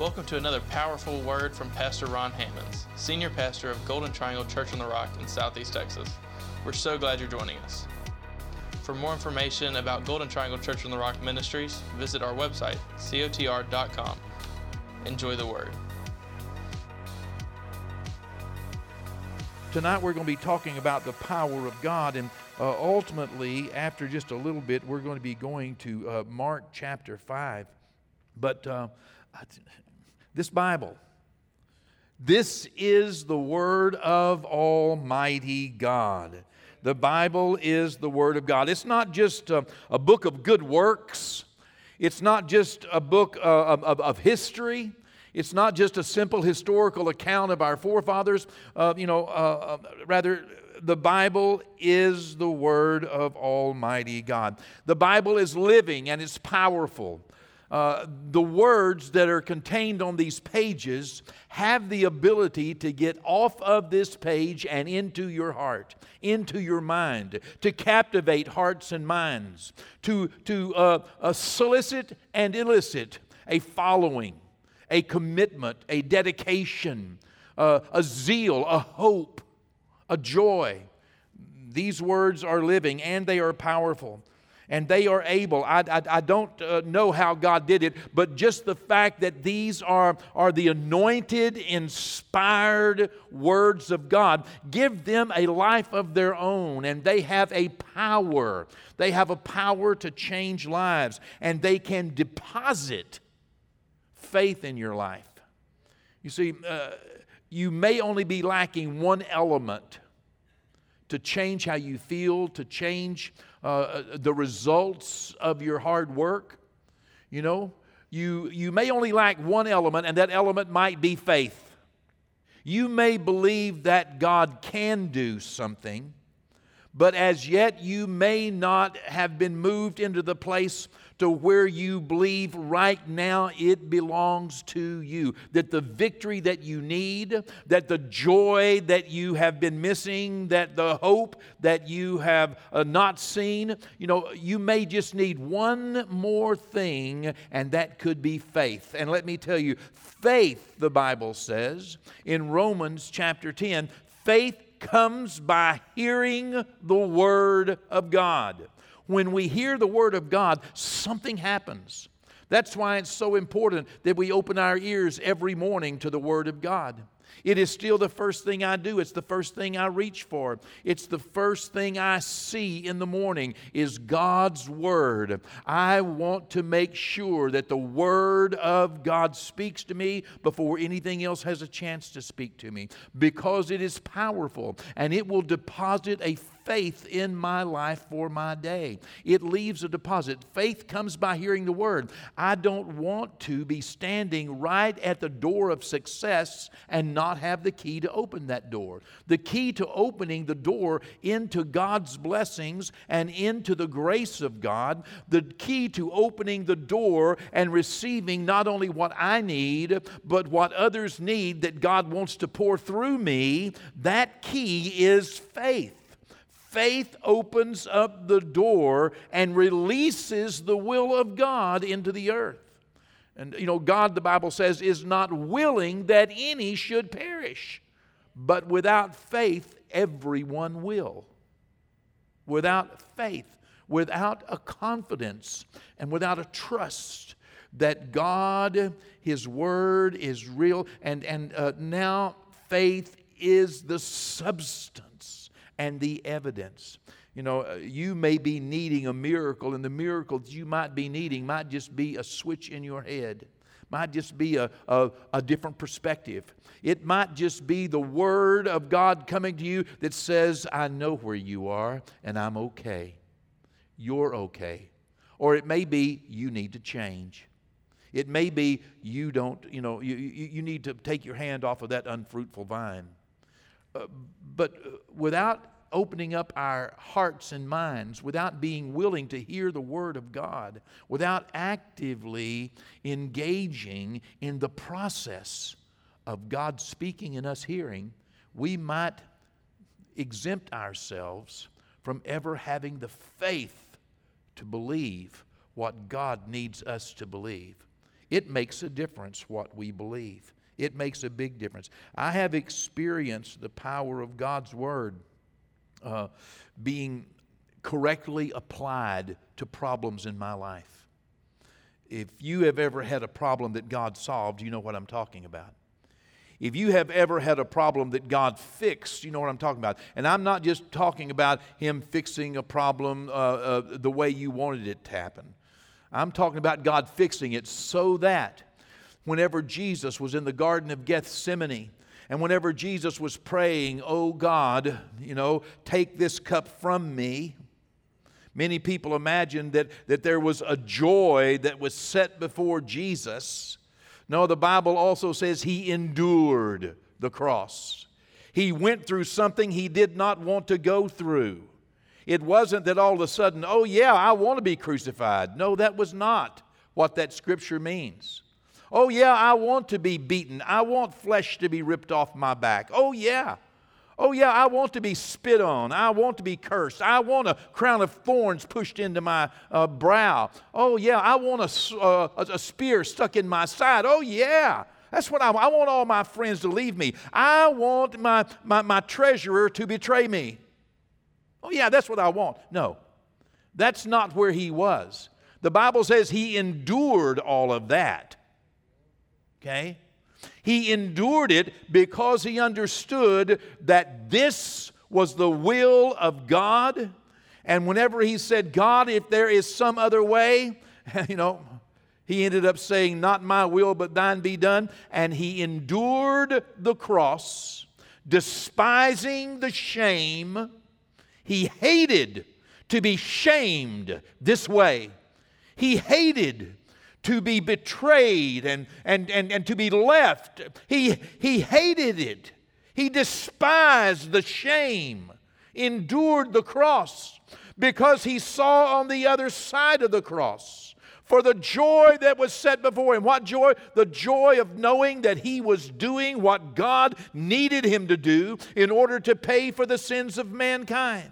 Welcome to another powerful word from Pastor Ron Hammonds, Senior Pastor of Golden Triangle Church on the Rock in Southeast Texas. We're so glad you're joining us. For more information about Golden Triangle Church on the Rock Ministries, visit our website, cotr.com. Enjoy the word. Tonight we're going to be talking about the power of God, and ultimately, after just a little bit, we're going to be going to Mark chapter 5. But this Bible, this is the Word of Almighty God. The Bible is the Word of God. It's not just a book of good works. It's not just a book of history. It's not just a simple historical account of our forefathers. Rather, the Bible is the Word of Almighty God. The Bible is living and it's powerful. The words that are contained on these pages have the ability to get off of this page and into your heart, into your mind, to captivate hearts and minds, to solicit and elicit a following, a commitment, a dedication, a zeal, a hope, a joy. These words are living and they are powerful. And they are able. I don't know how God did it, but just the fact that these are the anointed, inspired words of God give them a life of their own, and they have a power. They have a power to change lives, and they can deposit faith in your life. You see, you may only be lacking one element to change how you feel, to change the results of your hard work. You may only lack one element, and that element might be faith. You may believe that God can do something, but as yet you may not have been moved into the place to where you believe right now it belongs to you. That the victory that you need, that the joy that you have been missing, that the hope that you have not seen, you may just need one more thing, and that could be faith. And let me tell you, faith, the Bible says in Romans chapter 10, faith comes by hearing the Word of God. When we hear the Word of God, something happens. That's why it's so important that we open our ears every morning to the Word of God. It is still the first thing I do. It's the first thing I reach for. It's the first thing I see in the morning is God's Word. I want to make sure that the Word of God speaks to me before anything else has a chance to speak to me, because it is powerful and it will deposit a faith in my life for my day. It leaves a deposit. Faith comes by hearing the Word. I don't want to be standing right at the door of success and not have the key to open that door. The key to opening the door into God's blessings and into the grace of God, the key to opening the door and receiving not only what I need, but what others need that God wants to pour through me, that key is faith. Faith opens up the door and releases the will of God into the earth. And God, the Bible says, is not willing that any should perish. But without faith, everyone will. Without faith, without a confidence, and without a trust that God, His Word is real. And now faith is the substance and the evidence. You may be needing a miracle, and the miracle that you might be needing might just be a switch in your head. Might just be a different perspective. It might just be the Word of God coming to you that says, I know where you are, and I'm okay. You're okay. Or it may be you need to change. It may be you need to take your hand off of that unfruitful vine. But without opening up our hearts and minds, without being willing to hear the Word of God, without actively engaging in the process of God speaking and us hearing, we might exempt ourselves from ever having the faith to believe what God needs us to believe. It makes a difference what we believe. It makes a big difference. I have experienced the power of God's Word being correctly applied to problems in my life. If you have ever had a problem that God solved, you know what I'm talking about. If you have ever had a problem that God fixed, you know what I'm talking about. And I'm not just talking about Him fixing a problem the way you wanted it to happen. I'm talking about God fixing it so that whenever Jesus was in the Garden of Gethsemane, and whenever Jesus was praying, "Oh God, take this cup from me," many people imagine that there was a joy that was set before Jesus. No, the Bible also says He endured the cross. He went through something He did not want to go through. It wasn't that all of a sudden, "Oh yeah, I want to be crucified." No, that was not what that scripture means. "Oh yeah, I want to be beaten. I want flesh to be ripped off my back. Oh yeah. Oh yeah, I want to be spit on. I want to be cursed. I want a crown of thorns pushed into my brow. Oh yeah, I want a spear stuck in my side. Oh yeah, that's what I want all my friends to leave me. I want my treasurer to betray me. Oh yeah, that's what I want." No, that's not where He was. The Bible says He endured all of that. Okay? He endured it because He understood that this was the will of God. And whenever He said, "God, if there is some other way," He ended up saying, "Not my will, but thine be done." And He endured the cross, despising the shame. He hated to be shamed this way. He hated to be betrayed and to be left. He hated it. He despised the shame, endured the cross, because He saw on the other side of the cross, for the joy that was set before Him. What joy? The joy of knowing that He was doing what God needed Him to do in order to pay for the sins of mankind.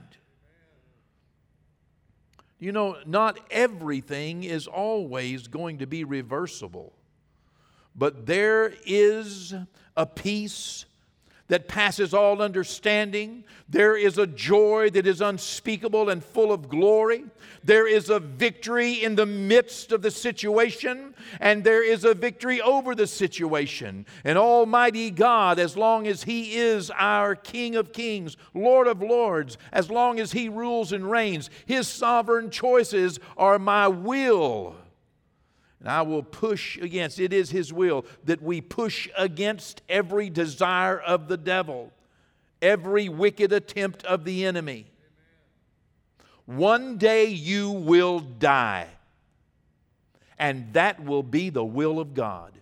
Not everything is always going to be reversible. But there is a peace that passes all understanding. There is a joy that is unspeakable and full of glory. There is a victory in the midst of the situation, and there is a victory over the situation. And Almighty God, as long as He is our King of kings, Lord of lords, as long as He rules and reigns, His sovereign choices are my will. And I will push against, it is His will that we push against every desire of the devil, every wicked attempt of the enemy. One day you will die, and that will be the will of God.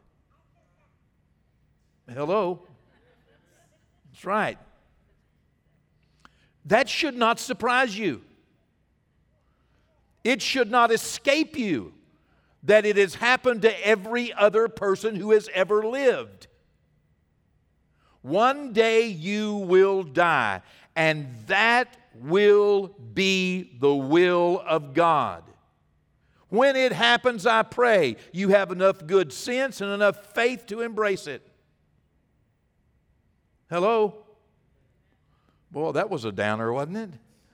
Hello? That's right. That should not surprise you. It should not escape you that it has happened to every other person who has ever lived. One day you will die, and that will be the will of God. When it happens, I pray you have enough good sense and enough faith to embrace it. Hello? Boy, that was a downer, wasn't it?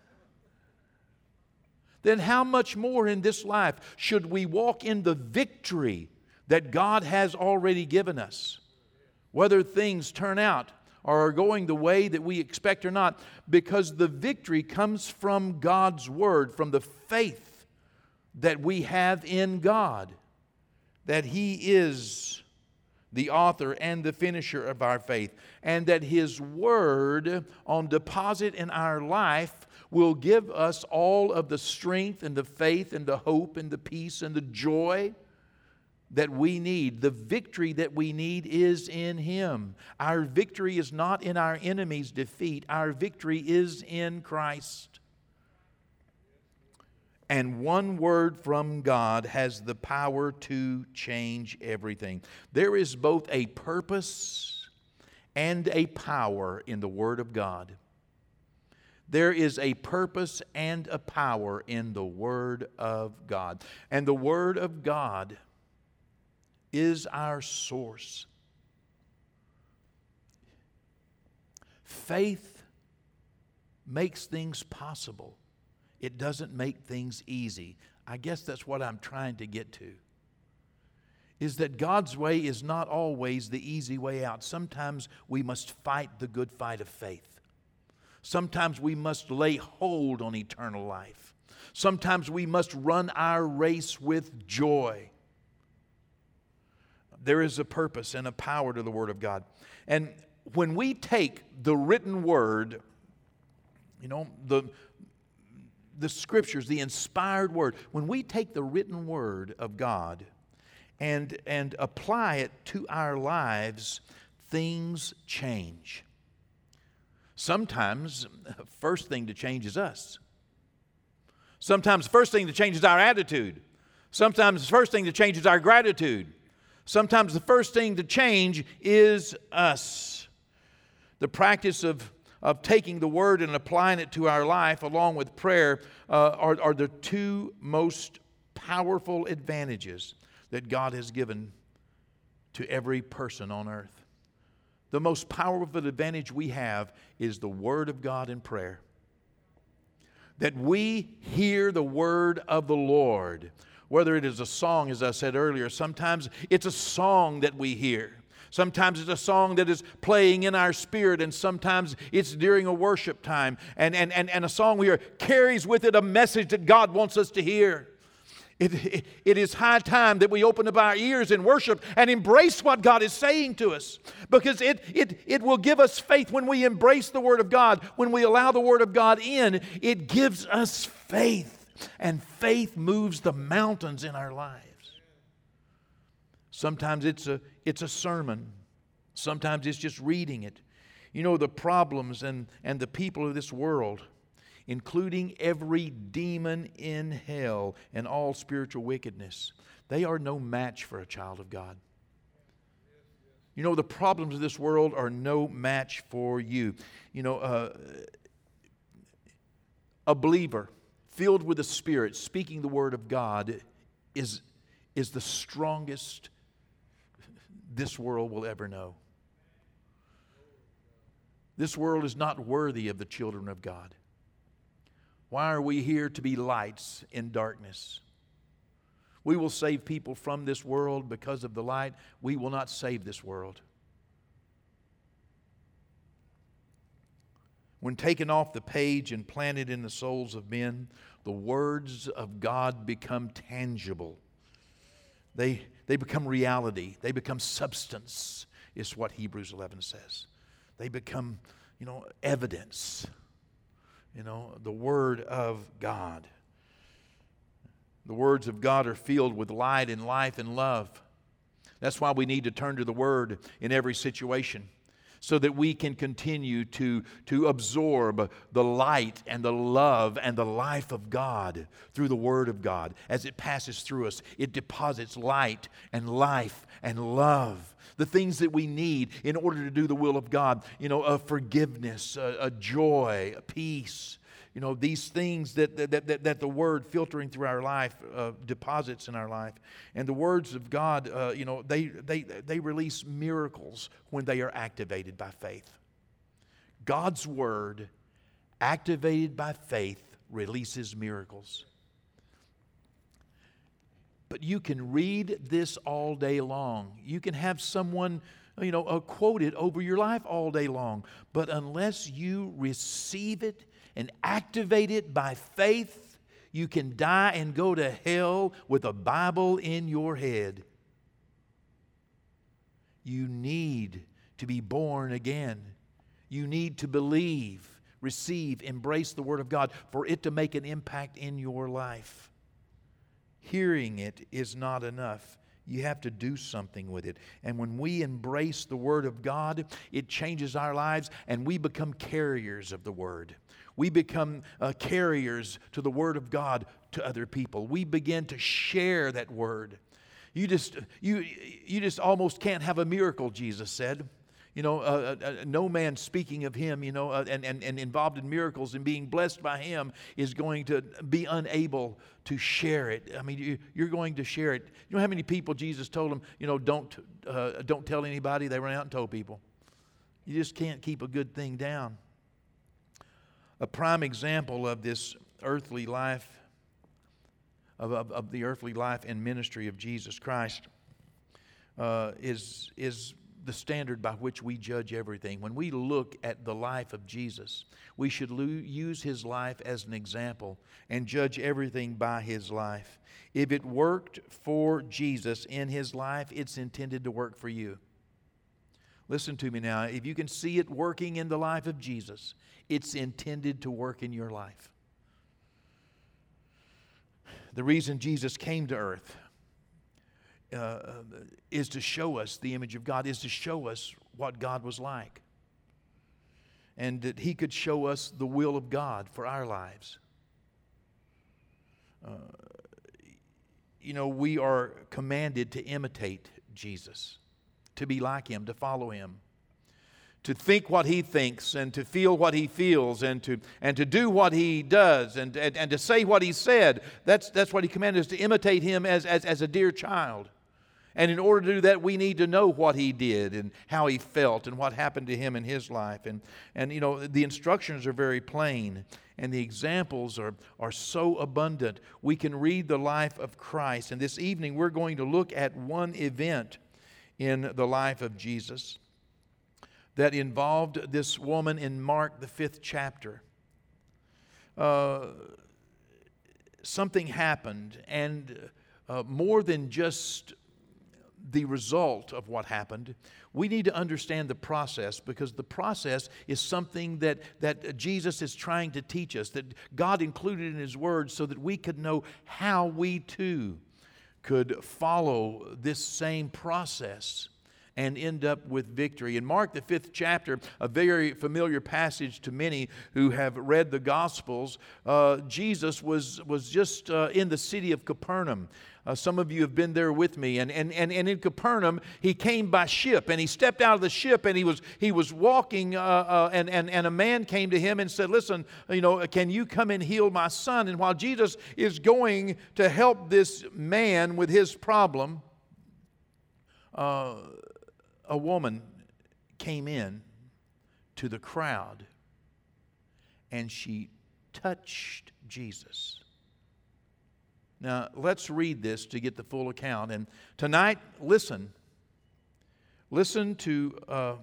Then how much more in this life should we walk in the victory that God has already given us? Whether things turn out or are going the way that we expect or not, because the victory comes from God's Word, from the faith that we have in God, that He is the author and the finisher of our faith, and that His Word on deposit in our life will give us all of the strength and the faith and the hope and the peace and the joy that we need. The victory that we need is in Him. Our victory is not in our enemy's defeat. Our victory is in Christ. And one word from God has the power to change everything. There is both a purpose and a power in the Word of God. There is a purpose and a power in the Word of God. And the Word of God is our source. Faith makes things possible. It doesn't make things easy. I guess that's what I'm trying to get to. Is that God's way is not always the easy way out. Sometimes we must fight the good fight of faith. Sometimes we must lay hold on eternal life. Sometimes we must run our race with joy. There is a purpose and a power to the Word of God. And when we take the written Word, the Scriptures, the inspired Word, when we take the written Word of God and apply it to our lives, things change. Sometimes the first thing to change is us. Sometimes the first thing to change is our attitude. Sometimes the first thing to change is our gratitude. Sometimes the first thing to change is us. The practice of taking the Word and applying it to our life along with prayer are the two most powerful advantages that God has given to every person on earth. The most powerful advantage we have is the Word of God in prayer. That we hear the Word of the Lord. Whether it is a song, as I said earlier, sometimes it's a song that we hear. Sometimes it's a song that is playing in our spirit, and sometimes it's during a worship time. And a song we hear carries with it a message that God wants us to hear. It is high time that we open up our ears in worship and embrace what God is saying to us. Because it will give us faith when we embrace the Word of God. When we allow the Word of God in, it gives us faith. And faith moves the mountains in our lives. Sometimes it's a sermon. Sometimes it's just reading it. You know, the problems and the people of this world, including every demon in hell and all spiritual wickedness, they are no match for a child of God. You know, the problems of this world are no match for you. You know, a believer filled with the Spirit, speaking the Word of God, is the strongest this world will ever know. This world is not worthy of the children of God. Why are we here to be lights in darkness? We will save people from this world because of the light. We will not save this world. When taken off the page and planted in the souls of men, the words of God become tangible. They become reality. They become substance, is what Hebrews 11 says. They become, evidence. The Word of God. The words of God are filled with light and life and love. That's why we need to turn to the Word in every situation, so that we can continue to absorb the light and the love and the life of God through the Word of God. As it passes through us, it deposits light and life and love, the things that we need in order to do the will of God. A forgiveness, a joy, a peace. These things that the Word filtering through our life deposits in our life. And the words of God, they release miracles when they are activated by faith. God's Word, activated by faith, releases miracles. But you can read this all day long. You can have someone quote it over your life all day long. But unless you receive it and activate it by faith, you can die and go to hell with a Bible in your head. You need to be born again. You need to believe, receive, embrace the Word of God for it to make an impact in your life. Hearing it is not enough. You have to do something with it. And when we embrace the Word of God, it changes our lives and we become carriers of the Word. We become carriers to the Word of God to other people. We begin to share that Word. You just almost can't have a miracle, Jesus said. No man speaking of him, and involved in miracles and being blessed by him is going to be unable to share it. I mean, you're going to share it. You know how many people Jesus told them, don't tell anybody? They ran out and told people. You just can't keep a good thing down. A prime example of this earthly life, of the earthly life and ministry of Jesus Christ, is the standard by which we judge everything. When we look at the life of Jesus, we should use his life as an example and judge everything by his life. If it worked for Jesus in his life, it's intended to work for you. Listen to me now. If you can see it working in the life of Jesus, it's intended to work in your life. The reason Jesus came to earth is to show us the image of God, is to show us what God was like. And that he could show us the will of God for our lives. We are commanded to imitate Jesus, to be like him, to follow him, to think what he thinks and to feel what he feels and to do what he does and to say what he said. That's what he commanded us, to imitate him as a dear child. And in order to do that, we need to know what he did and how he felt and what happened to him in his life. And the instructions are very plain and the examples are so abundant. We can read the life of Christ. And this evening we're going to look at one event in the life of Jesus that involved this woman in Mark, the 5th chapter. Something happened, and more than just the result of what happened, we need to understand the process, because the process is something that Jesus is trying to teach us, that God included in his word so that we could know how we too could follow this same process and end up with victory. In Mark, the 5th chapter, a very familiar passage to many who have read the Gospels, Jesus was just in the city of Capernaum. Some of you have been there with me. And in Capernaum, he came by ship, and he stepped out of the ship, and he was walking, and a man came to him and said, "Listen, can you come and heal my son?" And while Jesus is going to help this man with his problem, a woman came in to the crowd, and she touched Jesus. Now, let's read this to get the full account. And tonight, listen to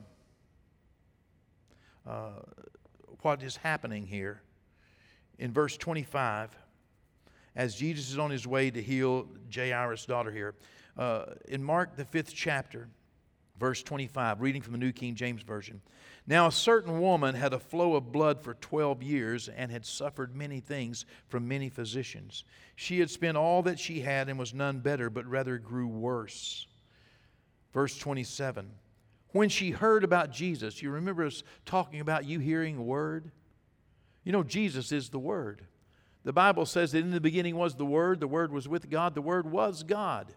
what is happening here in verse 25, as Jesus is on his way to heal Jairus' daughter here. In Mark, the 5th chapter, verse 25, reading from the New King James Version. "Now a certain woman had a flow of blood for 12 years and had suffered many things from many physicians. She had spent all that she had and was none better, but rather grew worse." Verse 27, "When she heard about Jesus," you remember us talking about you hearing a word? Jesus is the Word. The Bible says that in the beginning was the Word was with God, the Word was God.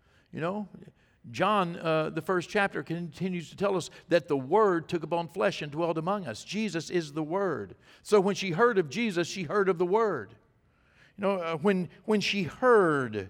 John, the 1st chapter, continues to tell us that the Word took upon flesh and dwelt among us. Jesus is the Word. So when she heard of Jesus, she heard of the Word. When she heard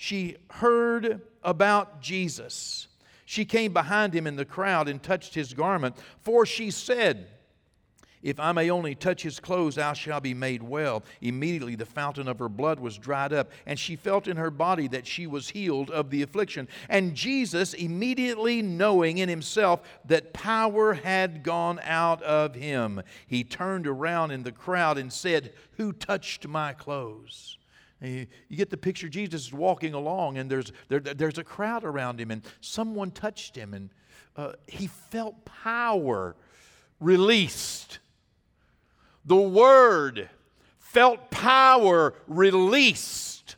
about Jesus. She came behind him in the crowd and touched his garment, for she said, "If I may only touch his clothes, I shall be made well." Immediately the fountain of her blood was dried up, and she felt in her body that she was healed of the affliction. And Jesus, immediately knowing in himself that power had gone out of him, he turned around in the crowd and said, "Who touched my clothes?" You get the picture. Jesus is walking along, and there's a crowd around him, and someone touched him, and he felt power released. The Word felt power released.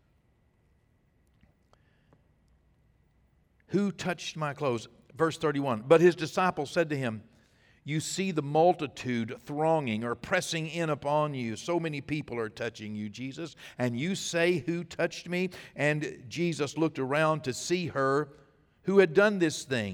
"Who touched my clothes?" Verse 31, "But his disciples said to him, 'You see the multitude thronging or pressing in upon you. So many people are touching you, Jesus. And you say, who touched me?' And Jesus looked around to see her who had done this thing.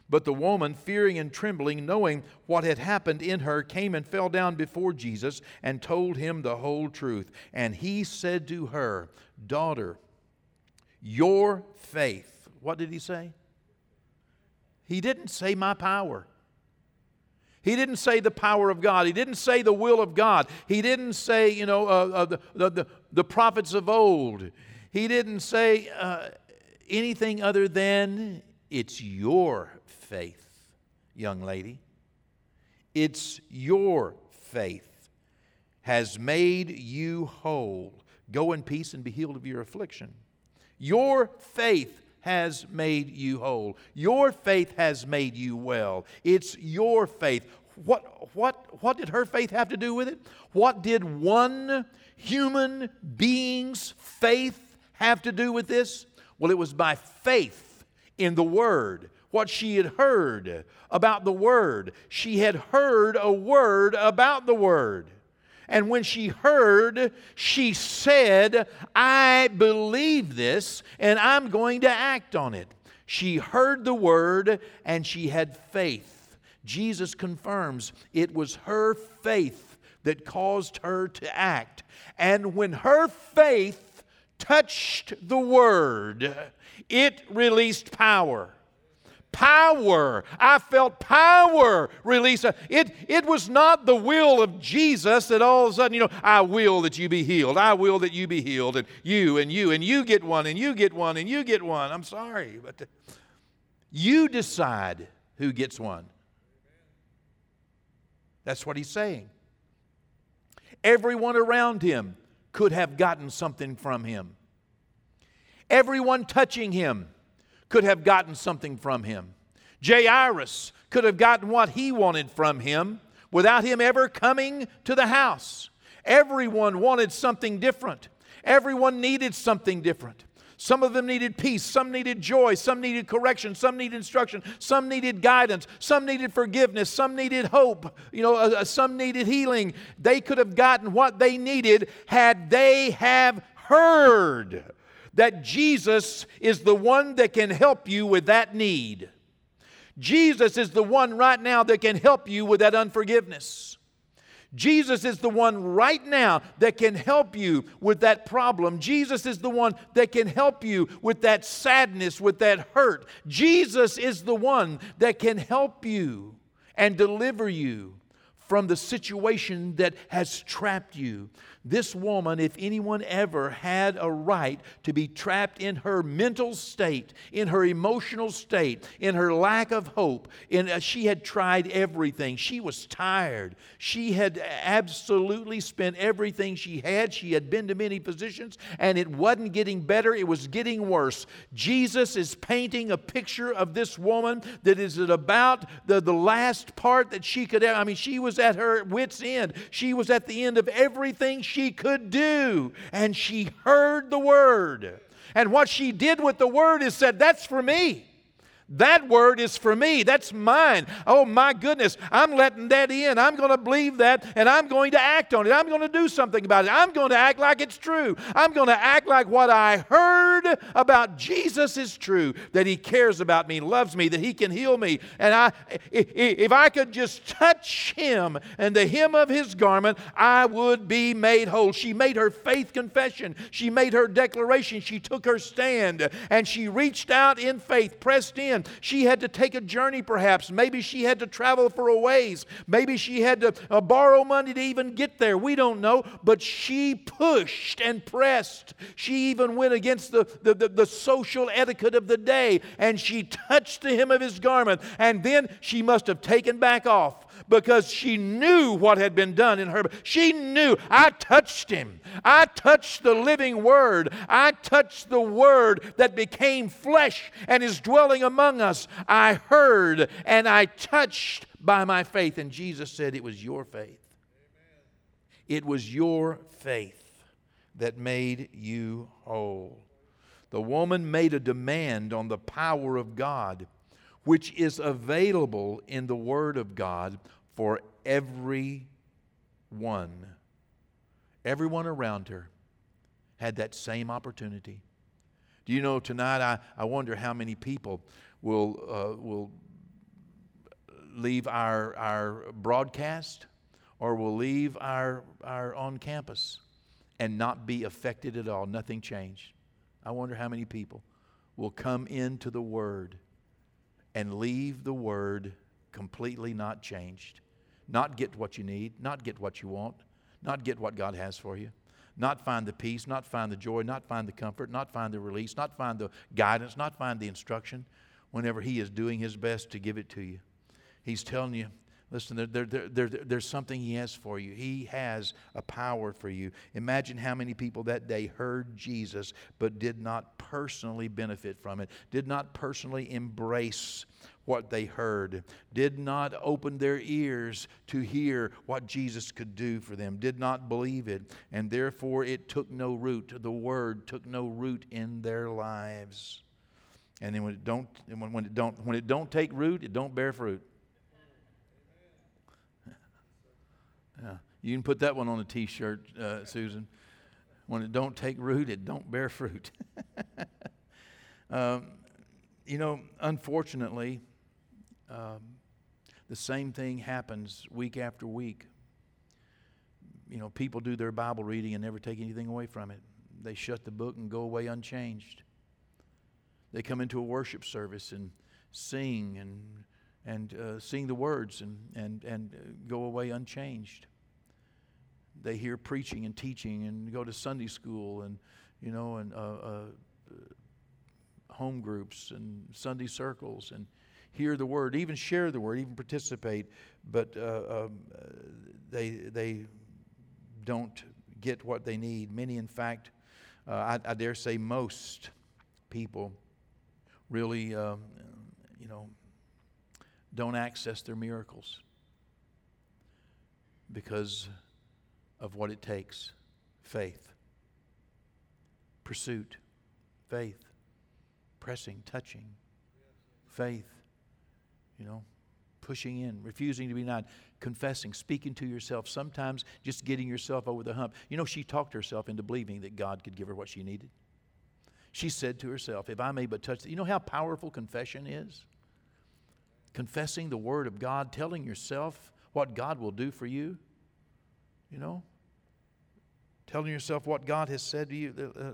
But the woman, fearing and trembling, knowing what had happened in her, came and fell down before Jesus and told him the whole truth. And he said to her, Daughter, your faith. What did he say? He didn't say my power. He didn't say the power of God. He didn't say the will of God. He didn't say, the prophets of old. He didn't say anything other than, it's your faith, young lady. It's your faith has made you whole. Go in peace and be healed of your affliction. Your faith has made you whole. Your faith has made you well. It's your faith. What did her faith have to do with it? What did one human being's faith have to do with this? Well, it was by faith in the Word. What she had heard about the Word. She had heard a word about the Word. And when she heard, she said, I believe this and I'm going to act on it. She heard the Word and she had faith. Jesus confirms it was her faith that caused her to act. And when her faith touched the Word, it released power. Power. I felt power release. It was not the will of Jesus that all of a sudden, I will that you be healed. I will that you be healed. And you get one, and you get one, and you get one. I'm sorry, but you decide who gets one. That's what he's saying. Everyone around him could have gotten something from him. Everyone touching him could have gotten something from him. Jairus could have gotten what he wanted from him without him ever coming to the house. Everyone wanted something different. Everyone needed something different. Some of them needed peace, some needed joy, some needed correction, some needed instruction, some needed guidance, some needed forgiveness, some needed hope, some needed healing. They could have gotten what they needed had they have heard that Jesus is the one that can help you with that need. Jesus is the one right now that can help you with that unforgiveness. Jesus is the one right now that can help you with that problem. Jesus is the one that can help you with that sadness, with that hurt. Jesus is the one that can help you and deliver you from the situation that has trapped you. This woman, if anyone ever had a right to be trapped in her mental state, in her emotional state, in her lack of hope, she had tried everything. She was tired. She had absolutely spent everything she had. She had been to many physicians, and it wasn't getting better. It was getting worse. Jesus is painting a picture of this woman that is at about the last part that she could have. She was at her wit's end. She was at the end of everything she could do, and she heard the Word. And what she did with the Word is said, that's for me. That word is for me. That's mine. Oh my goodness, I'm letting that in. I'm going to believe that, and I'm going to act on it. I'm going to do something about it. I'm going to act like it's true. I'm going to act like what I heard about Jesus is true, that He cares about me, loves me, that He can heal me. And if I could just touch Him and the hem of His garment, I would be made whole. She made her faith confession. She made her declaration. She took her stand, and she reached out in faith, pressed in. She had to take a journey perhaps. Maybe she had to travel for a ways. Maybe she had to borrow money to even get there. We don't know. But she pushed and pressed. She even went against the social etiquette of the day, and she touched the hem of His garment. And then she must have taken back off, because she knew what had been done in her. She knew, I touched Him. I touched the living Word. I touched the Word that became flesh and is dwelling among us. I heard and I touched by my faith. And Jesus said, it was your faith. It was your faith that made you whole. The woman made a demand on the power of God, which is available in the Word of God for everyone. Everyone around her had that same opportunity. Do you know, tonight I wonder how many people will leave our broadcast, or will leave our on campus and not be affected at all. Nothing changed. I wonder how many people will come into the Word and leave the Word completely not changed. Not get what you need, not get what you want, not get what God has for you. Not find the peace, not find the joy, not find the comfort, not find the release, not find the guidance, not find the instruction whenever He is doing His best to give it to you. He's telling you, listen, there's something He has for you. He has a power for you. Imagine how many people that day heard Jesus but did not personally benefit from it, did not personally embrace what they heard, did not open their ears to hear what Jesus could do for them, did not believe it, and therefore it took no root. The Word took no root in their lives. And then when it don't take root, it don't bear fruit. Yeah, you can put that one on a T-shirt, Susan. When it don't take root, it don't bear fruit. Unfortunately, the same thing happens week after week. People do their Bible reading and never take anything away from it. They shut the book and go away unchanged. They come into a worship service and sing and sing the words and go away unchanged. They hear preaching and teaching and go to Sunday school and home groups and Sunday circles and hear the Word, even share the Word, even participate, but they don't get what they need. Many, in fact, I dare say most people really, don't access their miracles because of what it takes. Faith, pursuit, faith, pressing, touching, faith, pushing in, refusing to be denied, confessing, speaking to yourself, sometimes just getting yourself over the hump. She talked herself into believing that God could give her what she needed. She said to herself, if I may but touch, how powerful confession is? Confessing the Word of God, telling yourself what God will do for you, telling yourself what God has said to you.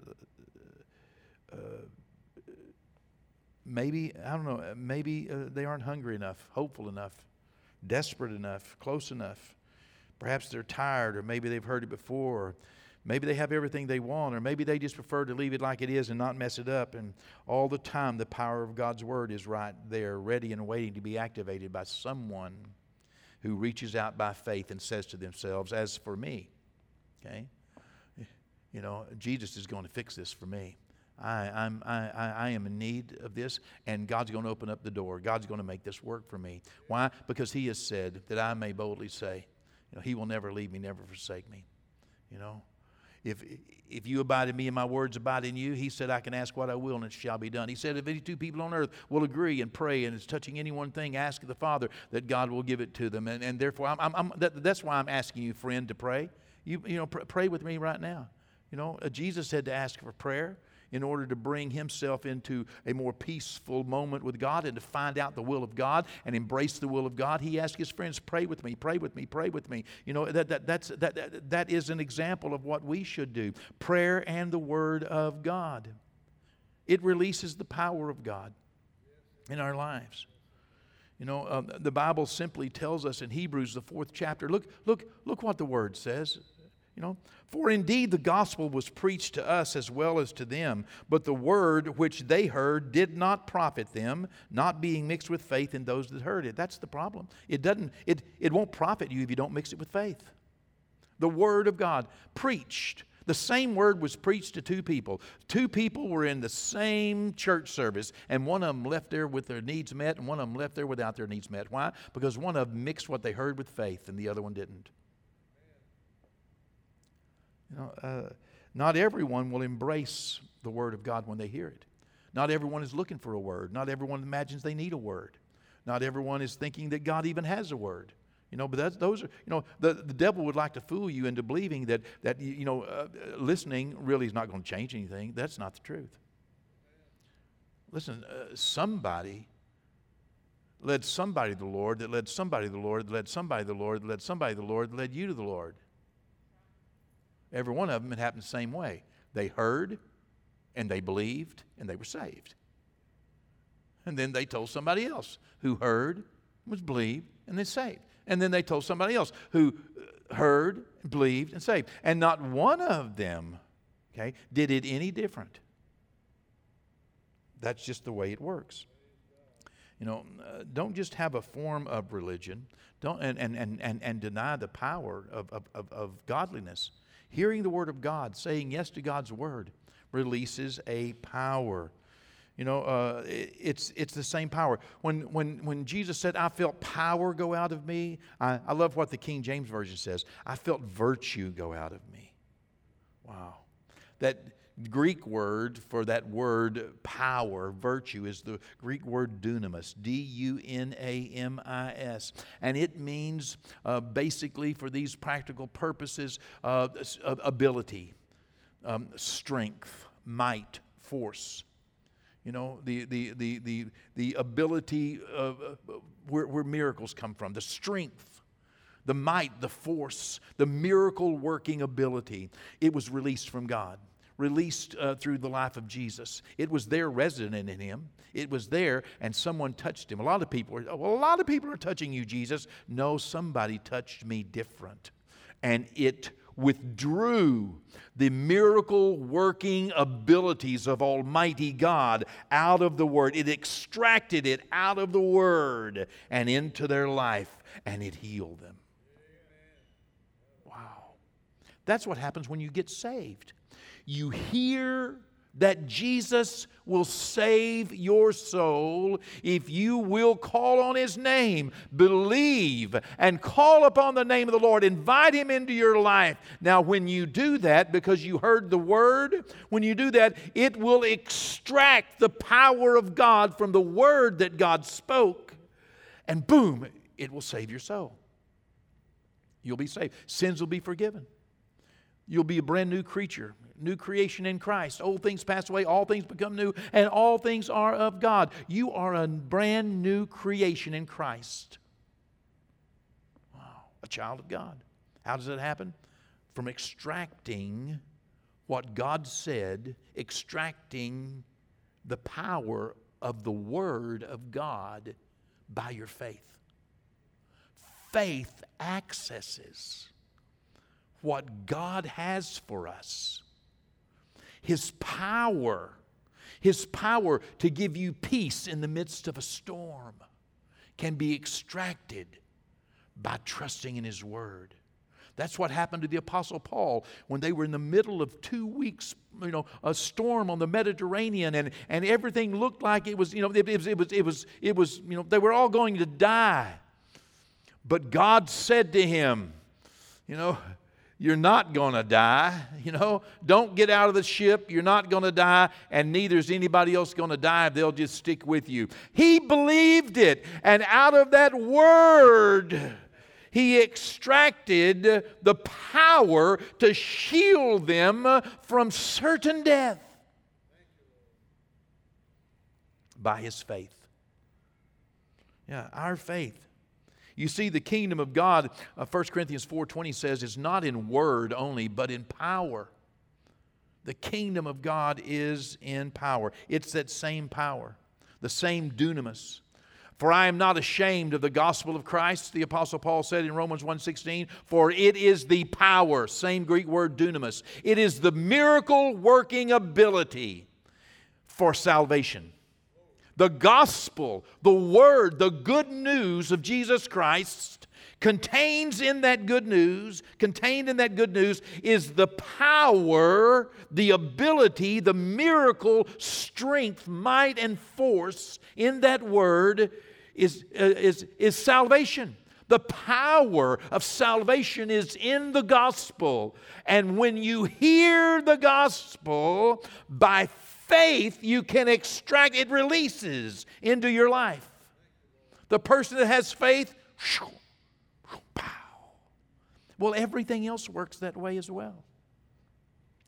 Maybe they aren't hungry enough, hopeful enough, desperate enough, close enough. Perhaps they're tired, or maybe they've heard it before, or maybe they have everything they want, or maybe they just prefer to leave it like it is and not mess it up. And all the time the power of God's Word is right there, ready and waiting to be activated by someone who reaches out by faith and says to themselves, as for me, okay, Jesus is going to fix this for me. I am in need of this, and God's going to open up the door. God's going to make this work for me. Why? Because He has said that I may boldly say, He will never leave me, never forsake me. If you abide in me and my words abide in you, He said, I can ask what I will and it shall be done. He said, if any two people on earth will agree and pray and it's touching any one thing, ask the Father that God will give it to them. And therefore, that's why I'm asking you, friend, to pray. Pray with me right now. Jesus had to ask for prayer in order to bring himself into a more peaceful moment with God and to find out the will of God and embrace the will of God. He asked his friends, pray with me, pray with me, pray with me. That is an example of what we should do. Prayer and the Word of God. It releases the power of God in our lives. The Bible simply tells us in Hebrews, the 4th chapter, look what the Word says. For indeed the gospel was preached to us as well as to them, but the word which they heard did not profit them, not being mixed with faith in those that heard it. That's the problem. It won't profit you if you don't mix it with faith. The Word of God preached. The same word was preached to two people. Two people were in the same church service, and one of them left there with their needs met, and one of them left there without their needs met. Why? Because one of them mixed what they heard with faith, and the other one didn't. Not everyone will embrace the Word of God when they hear it. Not everyone is looking for a word. Not everyone imagines they need a word. Not everyone is thinking that God even has a word. But those are, the devil would like to fool you into believing that listening really is not going to change anything. That's not the truth. Listen, somebody led somebody to the Lord, that led somebody to the Lord, that led somebody to the Lord, that led somebody to the Lord, that led you to the Lord. Every one of them, it happened the same way. They heard, and they believed, and they were saved. And then they told somebody else who heard, was believed, and then saved. And then they told somebody else who heard, believed, and saved. And not one of them, okay, did it any different. That's just the way it works. You know, don't just have a form of religion. Don't and deny the power of godliness. Hearing the Word of God, saying yes to God's Word, releases a power. You know, it's the same power. When Jesus said, I felt power go out of me, I love what the King James Version says. I felt virtue go out of me. Wow. That Greek word for that word power, virtue, is the Greek word dunamis, D-U-N-A-M-I-S. And it means basically, for these practical purposes, ability, strength, might, force. You know, the ability where miracles come from, the strength, the might, the force, the miracle working ability. It was released from God, released through the life of Jesus. It was there, resident in Him. It was there, and someone touched Him. A lot of people are touching you, Jesus. No, somebody touched me different, and it withdrew the miracle working abilities of Almighty God out of the Word. It extracted it out of the Word and into their life, and it healed them. Wow. That's what happens when you get saved. You hear that Jesus will save your soul if you will call on His name, believe, and call upon the name of the Lord. Invite Him into your life. Now, when you do that, because you heard the Word, when you do that, it will extract the power of God from the Word that God spoke, and boom, it will save your soul. You'll be saved. Sins will be forgiven. You'll be a brand new creature, new creation in Christ. Old things pass away, all things become new, and all things are of God. You are a brand new creation in Christ. Wow, a child of God. How does it happen? From extracting what God said, extracting the power of the Word of God by your faith. Faith accesses what God has for us. His power to give you peace in the midst of a storm can be extracted by trusting in His Word. That's what happened to the Apostle Paul when they were in the middle of 2 weeks, a storm on the Mediterranean, and everything looked like it was, they were all going to die. But God said to him, you're not going to die. Don't get out of the ship. You're not going to die, and neither is anybody else going to die. They'll just stick with you. He believed it, and out of that word, he extracted the power to shield them from certain death by his faith. Yeah, our faith. You see, the kingdom of God, 1 Corinthians 4:20 says, is not in word only, but in power. The kingdom of God is in power. It's that same power, the same dunamis. For I am not ashamed of the gospel of Christ, the Apostle Paul said in Romans 1:16, for it is the power, same Greek word dunamis. It is the miracle working ability for salvation. The gospel, the word, the good news of Jesus Christ contained in that good news is the power, the ability, the miracle, strength, might, and force in that word is salvation. The power of salvation is in the gospel. And when you hear the gospel, by faith, you can extract, it releases into your life. The person that has faith, pow. Well, everything else works that way as well.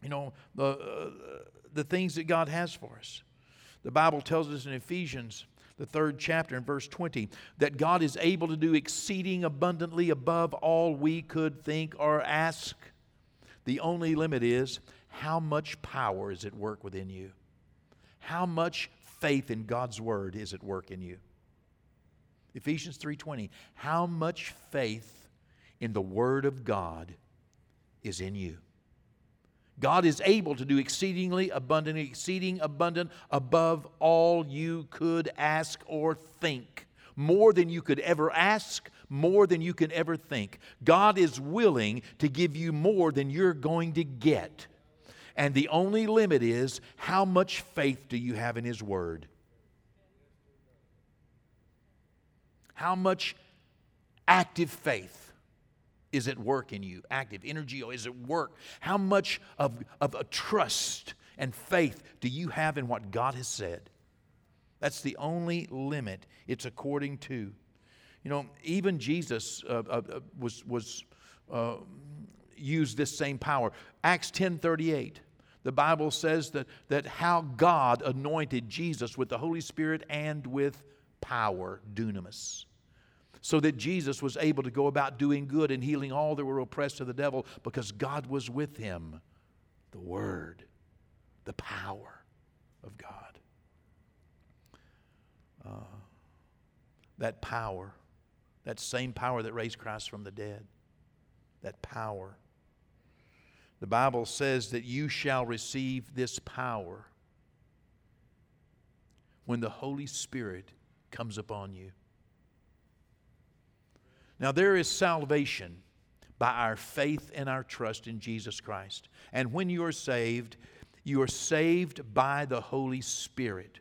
The things that God has for us. The Bible tells us in Ephesians the 3rd chapter and verse 20, that God is able to do exceeding abundantly above all we could think or ask. The only limit is, how much power is at work within you? How much faith in God's Word is at work in you? Ephesians 3:20, how much faith in the Word of God is in you? God is able to do exceeding abundant above all you could ask or think. More than you could ever ask, more than you can ever think. God is willing to give you more than you're going to get. And the only limit is, how much faith do you have in His Word? How much active faith is at work in you? Active energy is at work. How much of a trust and faith do you have in what God has said? That's the only limit. It's according to. You know, even Jesus used this same power. Acts 10:38. The Bible says that how God anointed Jesus with the Holy Spirit and with power, dunamis, so that Jesus was able to go about doing good and healing all that were oppressed of the devil, because God was with him. The Word, the power of God. That power, that same power that raised Christ from the dead, that power. The Bible says that you shall receive this power when the Holy Spirit comes upon you. Now, there is salvation by our faith and our trust in Jesus Christ. And when you are saved by the Holy Spirit.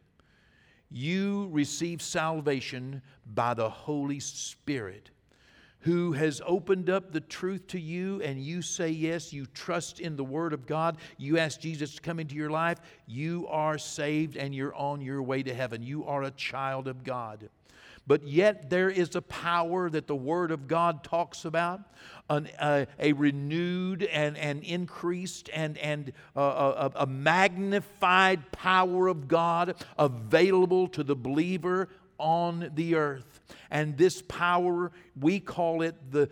You receive salvation by the Holy Spirit, who has opened up the truth to you, and you say yes, you trust in the Word of God, you ask Jesus to come into your life, you are saved and you're on your way to heaven. You are a child of God. But yet there is a power that the Word of God talks about, a renewed and increased and a magnified power of God available to the believer on the earth. And this power, we call it the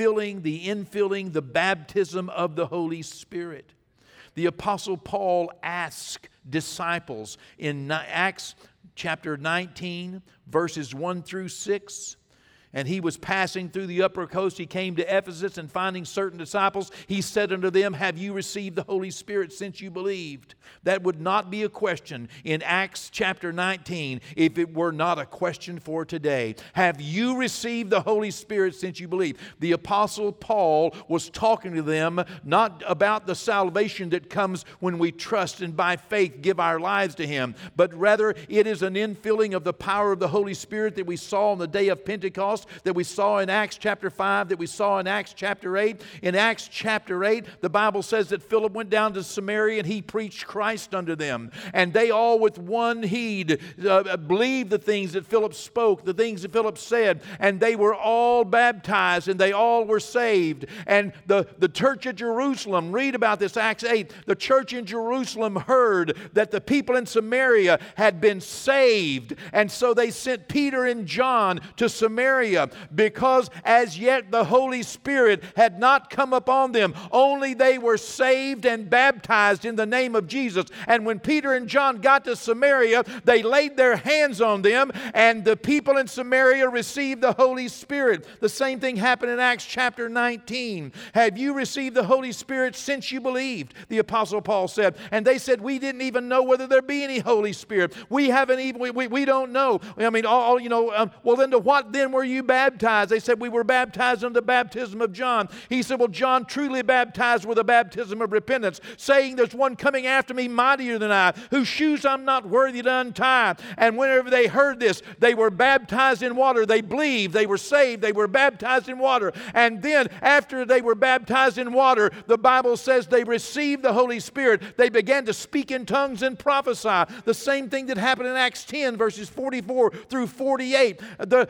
infilling, the baptism of the Holy Spirit. The Apostle Paul asked disciples in Acts chapter 19, verses 1 through 6. And he was passing through the upper coast. He came to Ephesus, and finding certain disciples, he said unto them, have you received the Holy Spirit since you believed? That would not be a question in Acts chapter 19 if it were not a question for today. Have you received the Holy Spirit since you believed? The Apostle Paul was talking to them not about the salvation that comes when we trust and by faith give our lives to Him, but rather it is an infilling of the power of the Holy Spirit that we saw on the day of Pentecost, that we saw in Acts chapter 5, that we saw in Acts chapter 8. In Acts chapter 8, the Bible says that Philip went down to Samaria and he preached Christ unto them. And they all with one heed believed the things that Philip spoke, the things that Philip said. And they were all baptized and they all were saved. And the church at Jerusalem, read about this, Acts 8, the church in Jerusalem heard that the people in Samaria had been saved. And so they sent Peter and John to Samaria, because as yet the Holy Spirit had not come upon them. Only they were saved and baptized in the name of Jesus. And when Peter and John got to Samaria, they laid their hands on them, and the people in Samaria received the Holy Spirit. The same thing happened in Acts chapter 19. Have you received the Holy Spirit since you believed? The Apostle Paul said. And they said, we didn't even know whether there be any Holy Spirit. We haven't even, we don't know. I mean, well, then to what then were you baptized? They said, we were baptized in the baptism of John. He said, well, John truly baptized with a baptism of repentance, saying, there's one coming after me mightier than I, whose shoes I'm not worthy to untie. And whenever they heard this, they were baptized in water. They believed, they were saved, they were baptized in water. And then after they were baptized in water, the Bible says they received the Holy Spirit. They began to speak in tongues and prophesy. The same thing that happened in Acts 10, verses 44 through 48.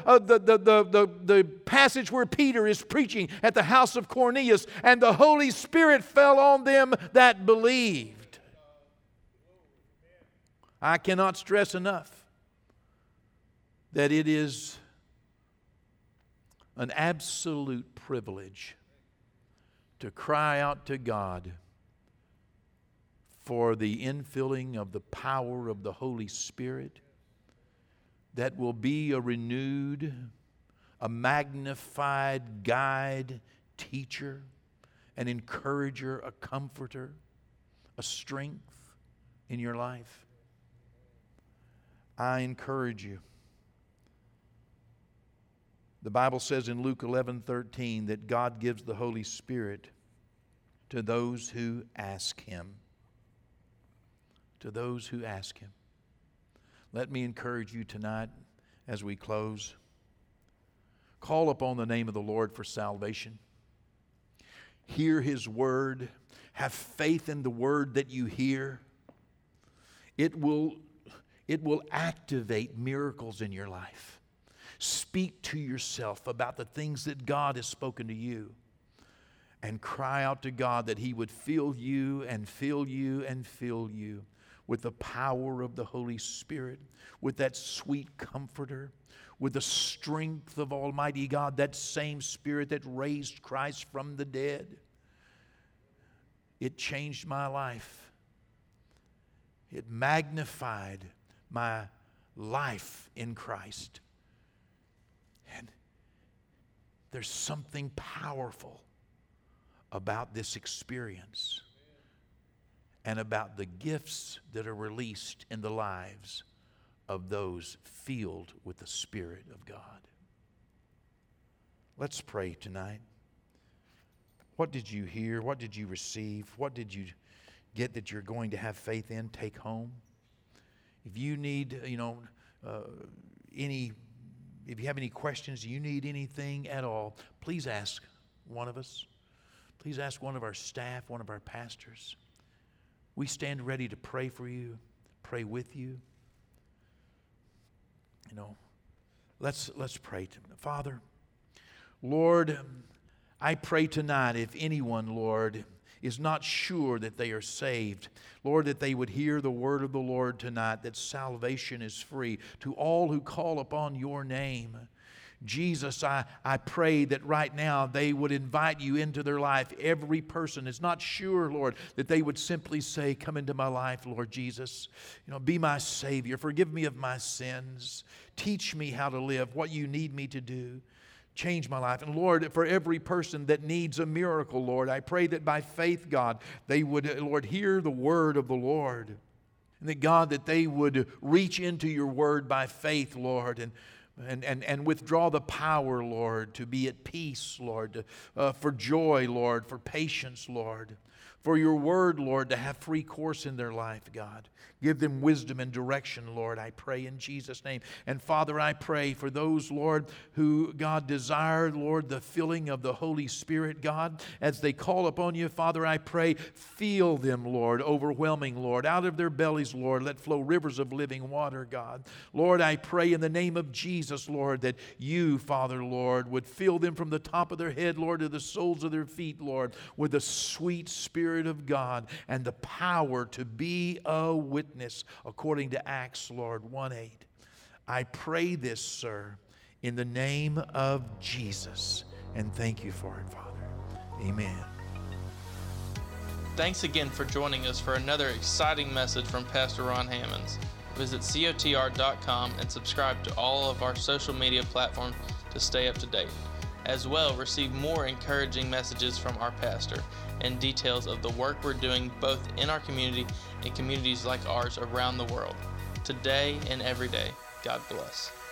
The passage where Peter is preaching at the house of Cornelius, and the Holy Spirit fell on them that believed. I cannot stress enough that it is an absolute privilege to cry out to God for the infilling of the power of the Holy Spirit that will be a renewed, a magnified guide, teacher, an encourager, a comforter, a strength in your life. I encourage you. The Bible says in Luke 11:13 that God gives the Holy Spirit to those who ask Him. To those who ask Him. Let me encourage you tonight as we close. Call upon the name of the Lord for salvation. Hear His word. Have faith in the word that you hear. It will activate miracles in your life. Speak to yourself about the things that God has spoken to you. And cry out to God that He would fill you and fill you and fill you with the power of the Holy Spirit, with that sweet comforter, with the strength of Almighty God, that same Spirit that raised Christ from the dead. It changed my life. It magnified my life in Christ. And there's something powerful about this experience and about the gifts that are released in the lives of those filled with the Spirit of God. Let's pray tonight. What did you hear? What did you receive? What did you get that you're going to have faith in? Take home. If you need, if you have any questions, you need anything at all, please ask one of us. Please ask one of our staff, one of our pastors. We stand ready to pray for you, pray with you. Let's pray. Father, Lord, I pray tonight if anyone, Lord, is not sure that they are saved, Lord, that they would hear the word of the Lord tonight, that salvation is free to all who call upon your name. Jesus, I pray that right now they would invite you into their life. Every person is not sure, Lord, that they would simply say, come into my life, Lord Jesus. Be my Savior. Forgive me of my sins. Teach me how to live, what you need me to do. Change my life. And Lord, for every person that needs a miracle, Lord, I pray that by faith, God, they would, Lord, hear the word of the Lord. And that, God, that they would reach into your word by faith, Lord, and withdraw the power, Lord, to be at peace, Lord, for joy, Lord, for patience, Lord, for your word, Lord, to have free course in their life, God. Give them wisdom and direction, Lord, I pray in Jesus' name. And Father, I pray for those, Lord, who, God, desire, Lord, the filling of the Holy Spirit, God, as they call upon you, Father, I pray, fill them, Lord, overwhelming, Lord. Out of their bellies, Lord, let flow rivers of living water, God. Lord, I pray in the name of Jesus, Lord, that you, Father, Lord, would fill them from the top of their head, Lord, to the soles of their feet, Lord, with the sweet Spirit of God and the power to be a witness according to Acts, Lord, 1:8. I pray this, sir, in the name of Jesus, and thank you for it, Father. Amen. Thanks again for joining us for another exciting message from Pastor Ron Hammonds. Visit cotr.com and subscribe to all of our social media platforms to stay up to date. As well, receive more encouraging messages from our pastor and details of the work we're doing both in our community and communities like ours around the world. Today and every day, God bless.